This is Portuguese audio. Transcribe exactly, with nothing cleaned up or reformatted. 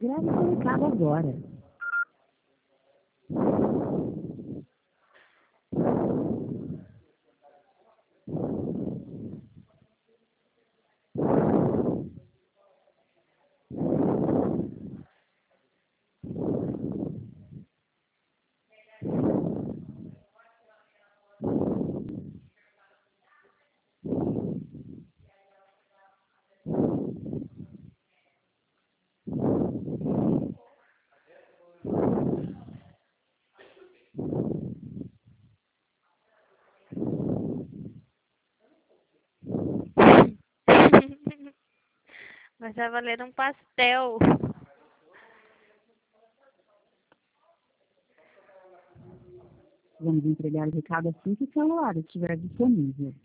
Grave seu recado agora. Mas vai valer um pastel. Vamos entregar o recado assim que o celular estiver disponível.